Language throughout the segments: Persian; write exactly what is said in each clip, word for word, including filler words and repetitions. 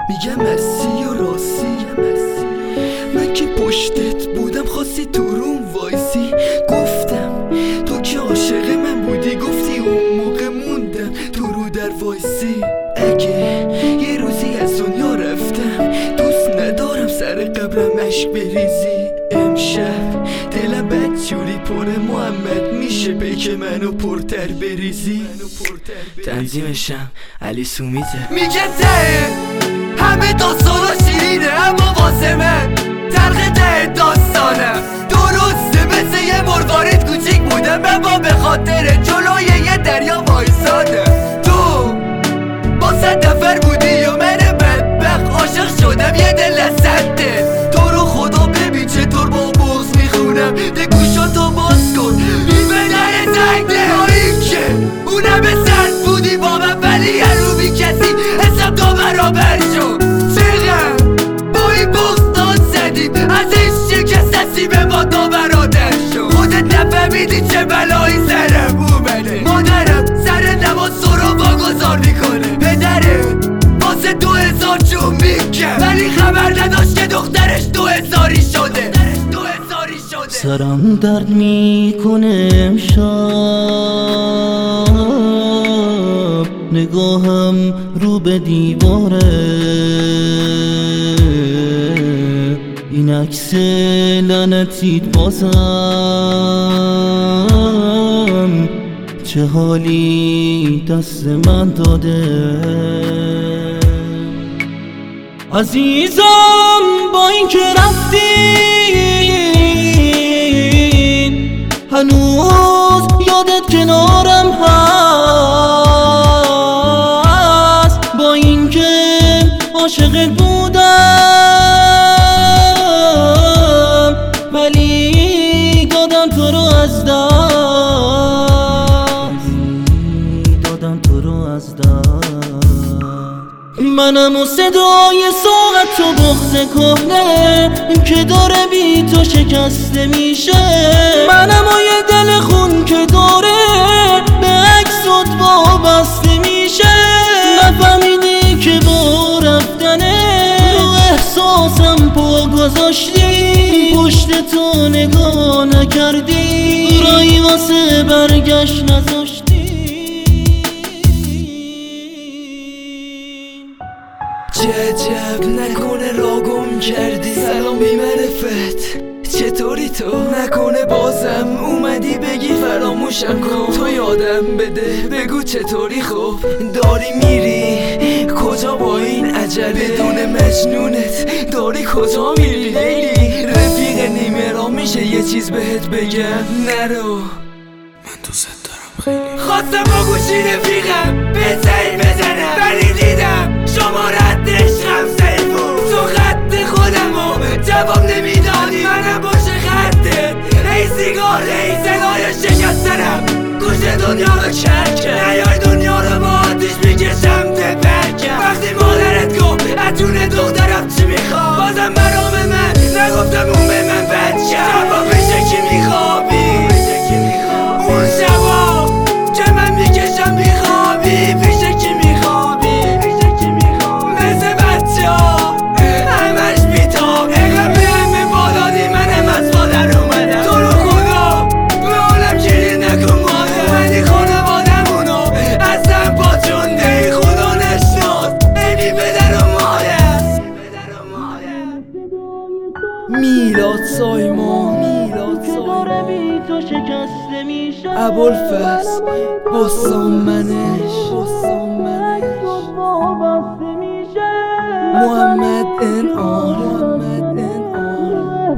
میگم مرسی و راستی، من که پشتت بودم خواستی تو روم وایسی. گفتم تو که عاشق من بودی، گفتی اون موقع موندم تو رو در وایسی. اگه یه روزی از دنیا رفتم دوست ندارم سر قبرم عشق بریزی. امشب دلم بدجوری پره محمد، میشه پیک منو پرتر بریزی. تنظیمشم علی سومیته. میگه ته همه داستانا شیرینه، اما واسه من تلخ ته داستانم. درسته مثل یه مروارید کوچیک بودم، اما به خاطر جلوی یه دریا وایسادم. تو با صد نفر بودی و من بدبخت عاشق شدم یه دل لسنده. تو رو خدا ببین چطور با بغض میخونم، ده گوشاتو باز کن این به در زنگه. این که اونم سرد بودی با من، ولی هر رو بی کسی حساب تو برابر شد. چقدر با این بغض داد زدیم، از این شکست نصیب ما دو برادر شد. خودت نفهمیدی چه بلایی سرم اومده. مادرم سر نماز سرو واگذار میکنه، پدرت واسه دو هزار جون میکن، ولی خبر نداشت که دخترش دو هزاری شده. سرم درد میکنه امشب، نگاهم رو به دیواره. این عکس لعنتیت بازم چه حالی دست من داده. عزیزم با این که رفتی هنوز یادت کنارم هست. با این که عاشقت بودم، ولی دادم تو رو از دست، دادم تو رو از دست. منم و صدای ساعت و بغض کهنه که داره بی تو شکسته میشه. منم و یه دل خون که داره به عکست وابسته میشه. نفهمیدی که با رفتنه رو احساسم پا گذاشتی، پشت تو نگاه نکردی، رایی واسه برگشت نذاشتی. چه عجب نکنه را گم کردی. سلام بی معرفت چطوری تو؟ نکنه بازم اومدی بگی فراموشم کن. تو یادم بده بگو چطوری خوب داری میری کجا با این عجله؟ بدون مجنونت داری کجا میری لیلی؟ رفیق نیمه را میشه یه چیز بهت بگم نرو، من دوست دارم خیلی. خواستم با گوشی رفیقم به سعی بزنم، ولی دیدم شما رد عشقم سعی بود. تو خط خودمو جواب نمیدادی، منم باشه خطت ای سیگار ای صدای شکستنم. گوش دنیا رو کرد نیای دنیا رو با آتیش میکشم به برکم. وقتی مادرت گفت اتون دخترم چی میخواد، بازم برام من نگفتم اون به من بچم. جواب بشه کی میخوابی اون شبا که من میکشم بیخوابی، پیشه کی میخوابی مثل بچه ها همش بیتاب. اقم به همه بالادی منم از مادر اومدم. تو رو خدا به عالم گریه نکن مادر، منی خانوادمونو از هم پاچونده. خدا نشناس ای بی پدر و مادر. میلاد سایمان، میلاد سایمان ابوالفضل بسامنش، محمد انعام، محمد انعام.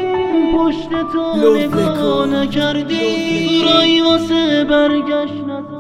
پشت تو نگاه نکردی، رایی واسه برگشت نذاشتی.